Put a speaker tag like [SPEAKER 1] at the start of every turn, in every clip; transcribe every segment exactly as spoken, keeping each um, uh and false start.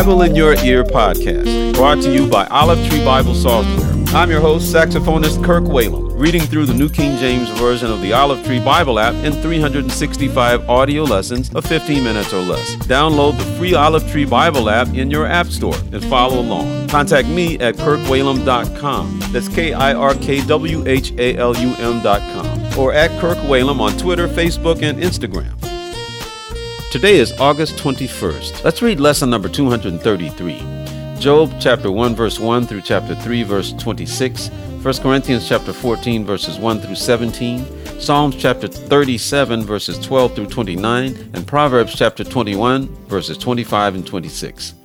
[SPEAKER 1] Bible in Your Ear podcast, brought to you by Olive Tree Bible Software. I'm your host, saxophonist Kirk Whalum, reading through the New King James Version of the Olive Tree Bible app in three hundred sixty-five audio lessons of fifteen minutes or less. Download the free Olive Tree Bible app in your app store and follow along. Contact me at kirk whalum dot com. That's K I R K W H A L U M dot com. Or at Kirk Whalum on Twitter, Facebook, and Instagram. Today is August twenty-first. Let's read lesson number two hundred thirty-three. Job chapter one verse one through chapter three verse twenty-six, First Corinthians chapter fourteen verses one through seventeen, Psalms chapter thirty-seven verses twelve through twenty-nine, and Proverbs chapter twenty-one verses twenty-five and twenty-six.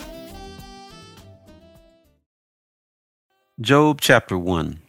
[SPEAKER 1] Job chapter one.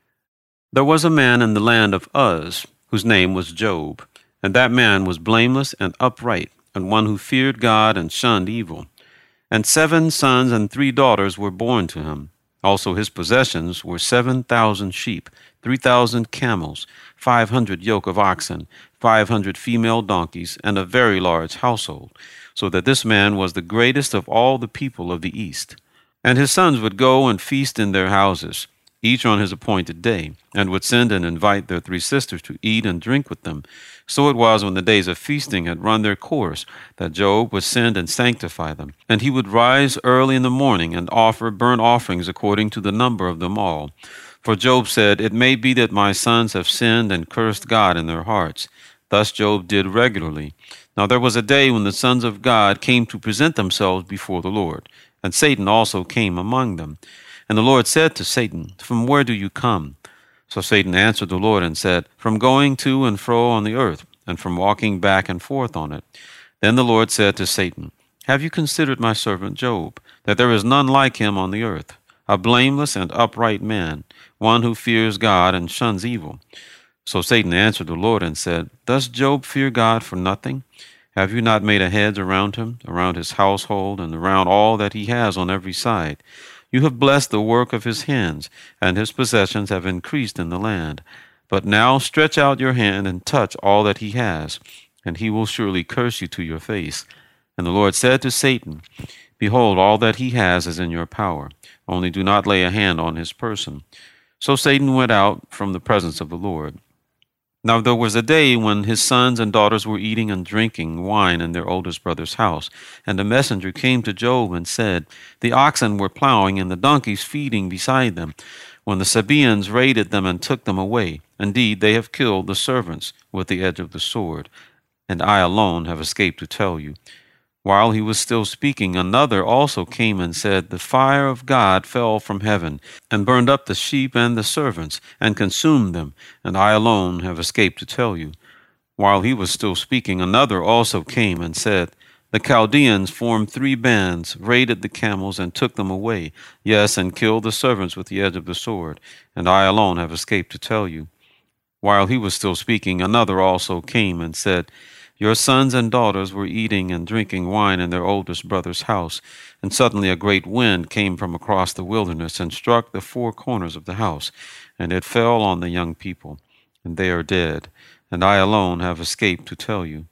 [SPEAKER 1] There was a man in the land of Uz, whose name was Job, and that man was blameless and upright, and one who feared God and shunned evil. And seven sons and three daughters were born to him. Also his possessions were seven thousand sheep, three thousand camels, five hundred yoke of oxen, five hundred female donkeys, and a very large household, so that this man was the greatest of all the people of the East. And his sons would go and feast in their houses, each on his appointed day, and would send and invite their three sisters to eat and drink with them. So it was when the days of feasting had run their course, that Job would send and sanctify them. And he would rise early in the morning and offer burnt offerings according to the number of them all. For Job said, "It may be that my sons have sinned and cursed God in their hearts." Thus Job did regularly. Now there was a day when the sons of God came to present themselves before the Lord, and Satan also came among them. And the Lord said to Satan, "From where do you come?" So Satan answered the Lord and said, "From going to and fro on the earth, and from walking back and forth on it." Then the Lord said to Satan, "Have you considered my servant Job, that there is none like him on the earth, a blameless and upright man, one who fears God and shuns evil?" So Satan answered the Lord and said, "Does Job fear God for nothing? Have you not made a hedge around him, around his household, and around all that he has on every side? You have blessed the work of his hands, and his possessions have increased in the land. But now stretch out your hand and touch all that he has, and he will surely curse you to your face." And the Lord said to Satan, "Behold, all that he has is in your power. Only do not lay a hand on his person." So Satan went out from the presence of the Lord. Now there was a day when his sons and daughters were eating and drinking wine in their oldest brother's house. And a messenger came to Job and said, "The oxen were plowing and the donkeys feeding beside them, when the Sabaeans raided them and took them away. Indeed, they have killed the servants with the edge of the sword, and I alone have escaped to tell you." While he was still speaking, another also came and said, "The fire of God fell from heaven, and burned up the sheep and the servants, and consumed them, and I alone have escaped to tell you." While he was still speaking, another also came and said, "The Chaldeans formed three bands, raided the camels, and took them away, yes, and killed the servants with the edge of the sword, and I alone have escaped to tell you." While he was still speaking, another also came and said, "Your sons and daughters were eating and drinking wine in their oldest brother's house, and suddenly a great wind came from across the wilderness and struck the four corners of the house, and it fell on the young people, and they are dead, and I alone have escaped to tell you."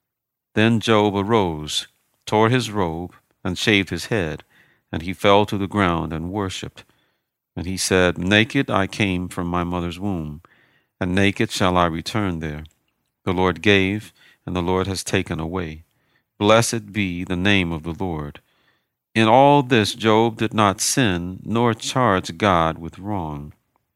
[SPEAKER 1] Then Job arose, tore his robe, and shaved his head, and he fell to the ground and worshipped. And he said, "Naked I came from my mother's womb, and naked shall I return there. The Lord gave, and the Lord has taken away. Blessed be the name of the Lord." In all this Job did not sin, nor charge God with wrong.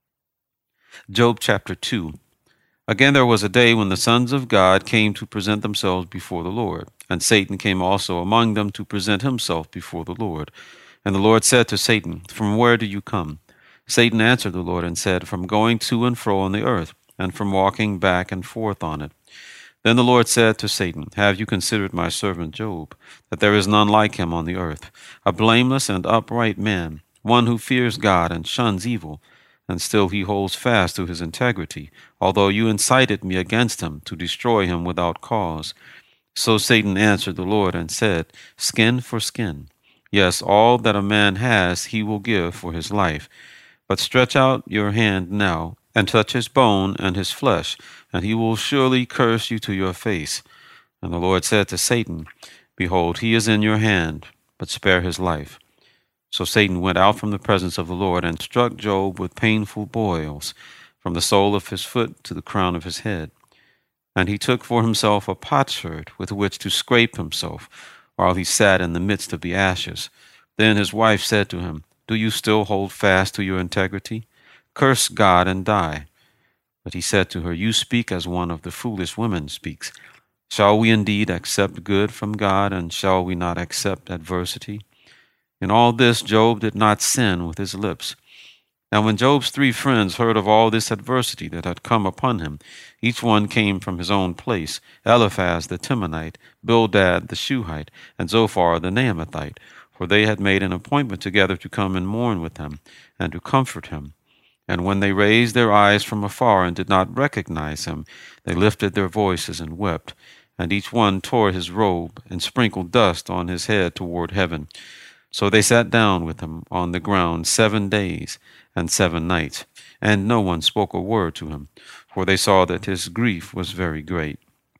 [SPEAKER 1] Job chapter two. Again there was a day when the sons of God came to present themselves before the Lord, and Satan came also among them to present himself before the Lord. And the Lord said to Satan, "From where do you come?" Satan answered the Lord and said, "From going to and fro on the earth, and from walking back and forth on it." Then the Lord said to Satan, "Have you considered my servant Job, that there is none like him on the earth, a blameless and upright man, one who fears God and shuns evil? And still he holds fast to his integrity, although you incited me against him to destroy him without cause." So Satan answered the Lord and said, "Skin for skin. Yes, all that a man has he will give for his life. But stretch out your hand now, and touch his bone and his flesh, and he will surely curse you to your face." And the Lord said to Satan, "Behold, he is in your hand, but spare his life. So Satan went out from the presence of the Lord and struck Job with painful boils, from the sole of his foot to the crown of his head. And he took for himself a potsherd with which to scrape himself, while he sat in the midst of the ashes. Then his wife said to him, "Do you still hold fast to your integrity? Curse God and die." But he said to her, "You speak as one of the foolish women speaks. Shall we indeed accept good from God, and shall we not accept adversity?" In all this Job did not sin with his lips. Now when Job's three friends heard of all this adversity that had come upon him, each one came from his own place, Eliphaz the Temanite, Bildad the Shuhite, and Zophar the Naamathite, for they had made an appointment together to come and mourn with him, and to comfort him. And when they raised their eyes from afar and did not recognize him, they lifted their voices and wept, and each one tore his robe and sprinkled dust on his head toward heaven. So they sat down with him on the ground seven days and seven nights, and no one spoke a word to him, for they saw that his grief was very great.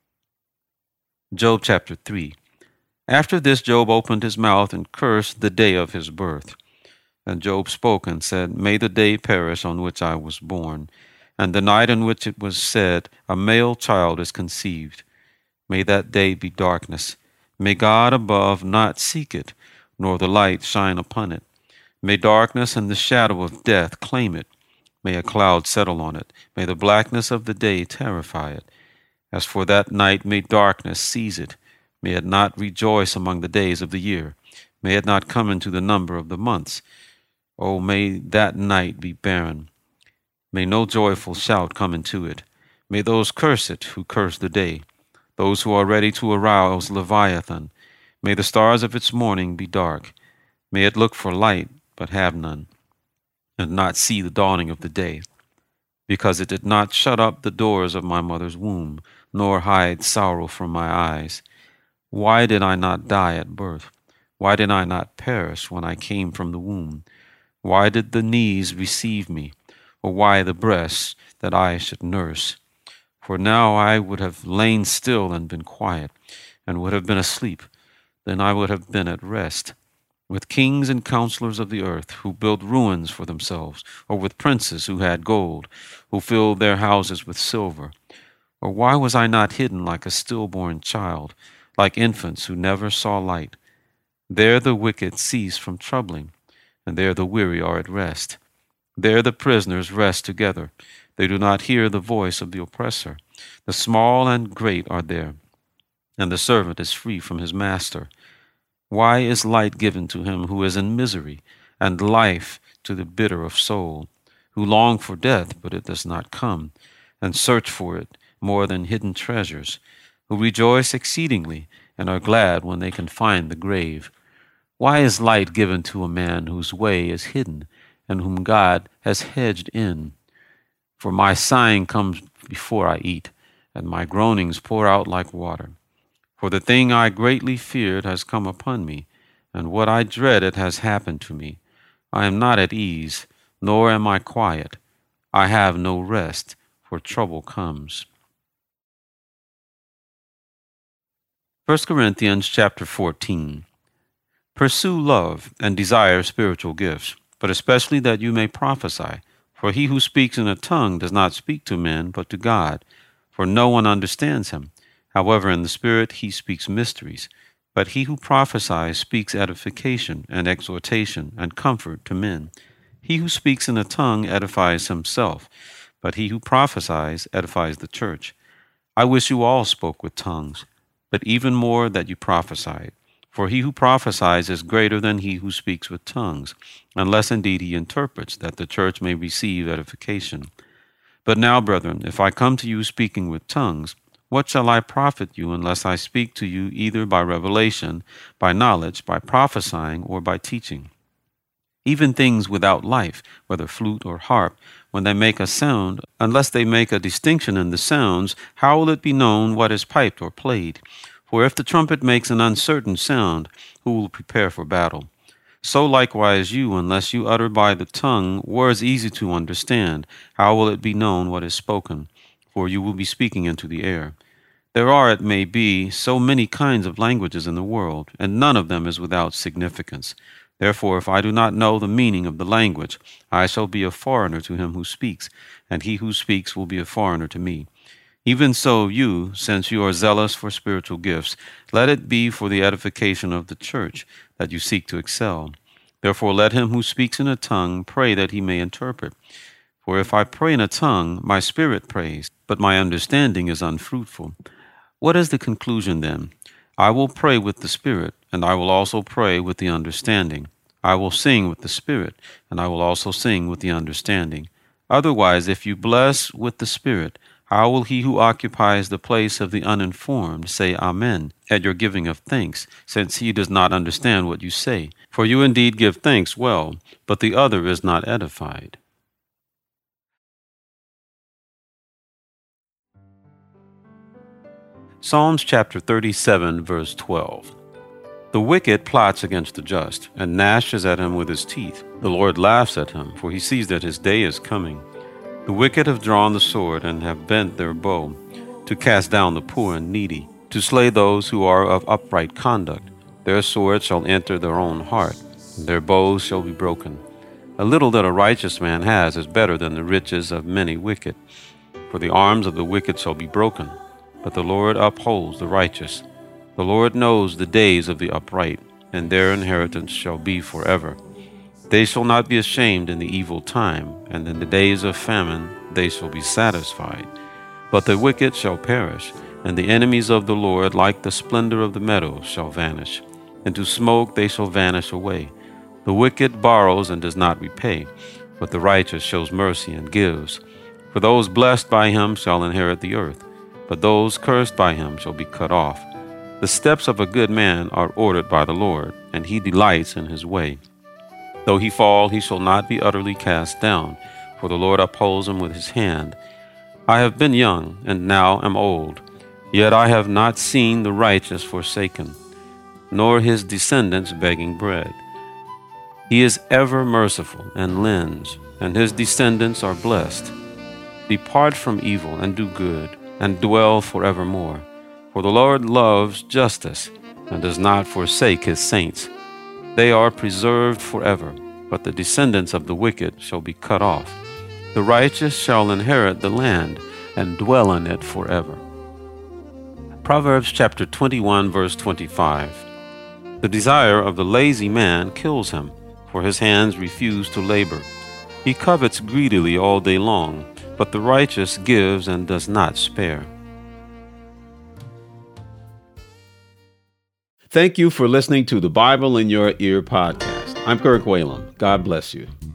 [SPEAKER 1] Job chapter three. After this Job opened his mouth and cursed the day of his birth. And Job spoke and said, "May the day perish on which I was born, and the night in which it was said, a male child is conceived. May that day be darkness. May God above not seek it, nor the light shine upon it. May darkness and the shadow of death claim it. May a cloud settle on it. May the blackness of the day terrify it. As for that night, may darkness seize it. May it not rejoice among the days of the year. May it not come into the number of the months. Oh, may that night be barren. May no joyful shout come into it. May those curse it who curse the day, those who are ready to arouse Leviathan. May the stars of its morning be dark. May it look for light, but have none, and not see the dawning of the day, because it did not shut up the doors of my mother's womb, nor hide sorrow from my eyes. Why did I not die at birth? Why did I not perish when I came from the womb? Why did the knees receive me, or why the breasts that I should nurse? For now I would have lain still and been quiet, and would have been asleep. Then I would have been at rest, with kings and counselors of the earth, who built ruins for themselves, or with princes who had gold, who filled their houses with silver. Or why was I not hidden like a stillborn child, like infants who never saw light? There the wicked cease from troubling, and there the weary are at rest. There the prisoners rest together. They do not hear the voice of the oppressor. The small and great are there, and the servant is free from his master. Why is light given to him who is in misery, and life to the bitter of soul, who long for death, but it does not come, and search for it more than hidden treasures, who rejoice exceedingly, and are glad when they can find the grave? Why is light given to a man whose way is hidden, and whom God has hedged in? For my sighing comes before I eat, and my groanings pour out like water. For the thing I greatly feared has come upon me, and what I dreaded has happened to me. I am not at ease, nor am I quiet. I have no rest, for trouble comes. First Corinthians chapter fourteen. Pursue love and desire spiritual gifts, but especially that you may prophesy. For he who speaks in a tongue does not speak to men, but to God, for no one understands him. However, in the Spirit he speaks mysteries. But he who prophesies speaks edification and exhortation and comfort to men. He who speaks in a tongue edifies himself, but he who prophesies edifies the church. I wish you all spoke with tongues, but even more that you prophesied. For he who prophesies is greater than he who speaks with tongues, unless indeed he interprets, that the church may receive edification. But now, brethren, if I come to you speaking with tongues, what shall I profit you unless I speak to you either by revelation, by knowledge, by prophesying, or by teaching? Even things without life, whether flute or harp, when they make a sound, unless they make a distinction in the sounds, how will it be known what is piped or played? For if the trumpet makes an uncertain sound, who will prepare for battle? So likewise you, unless you utter by the tongue words easy to understand, how will it be known what is spoken? For you will be speaking into the air. There are, it may be, so many kinds of languages in the world, and none of them is without significance. Therefore, if I do not know the meaning of the language, I shall be a foreigner to him who speaks, and he who speaks will be a foreigner to me. Even so, you, since you are zealous for spiritual gifts, let it be for the edification of the church that you seek to excel. Therefore, let him who speaks in a tongue pray that he may interpret. For if I pray in a tongue, my spirit prays, but my understanding is unfruitful. What is the conclusion then? I will pray with the spirit, and I will also pray with the understanding. I will sing with the spirit, and I will also sing with the understanding. Otherwise, if you bless with the spirit, how will he who occupies the place of the uninformed say Amen at your giving of thanks, since he does not understand what you say? For you indeed give thanks well, but the other is not edified. Psalms chapter thirty-seven, verse twelve. The wicked plots against the just, and gnashes at him with his teeth. The Lord laughs at him, for he sees that his day is coming. The wicked have drawn the sword, and have bent their bow, to cast down the poor and needy, to slay those who are of upright conduct. Their sword shall enter their own heart, and their bows shall be broken. A little that a righteous man has is better than the riches of many wicked. For the arms of the wicked shall be broken, but the Lord upholds the righteous. The Lord knows the days of the upright, and their inheritance shall be forever. They shall not be ashamed in the evil time, and in the days of famine they shall be satisfied. But the wicked shall perish, and the enemies of the Lord, like the splendor of the meadows, shall vanish. Into smoke they shall vanish away. The wicked borrows and does not repay, but the righteous shows mercy and gives. For those blessed by him shall inherit the earth, but those cursed by him shall be cut off. The steps of a good man are ordered by the Lord, and he delights in his way. Though he fall, he shall not be utterly cast down, for the Lord upholds him with his hand. I have been young, and now am old, yet I have not seen the righteous forsaken, nor his descendants begging bread. He is ever merciful and lends, and his descendants are blessed. Depart from evil and do good, and dwell forevermore. For the Lord loves justice, and does not forsake his saints. They are preserved forever, but the descendants of the wicked shall be cut off. The righteous shall inherit the land, and dwell in it forever. Proverbs chapter twenty-one, verse twenty-five. The desire of the lazy man kills him, for his hands refuse to labor. He covets greedily all day long, but the righteous gives and does not spare. Thank you for listening to the Bible in Your Ear podcast. I'm Kirk Whalum. God bless you.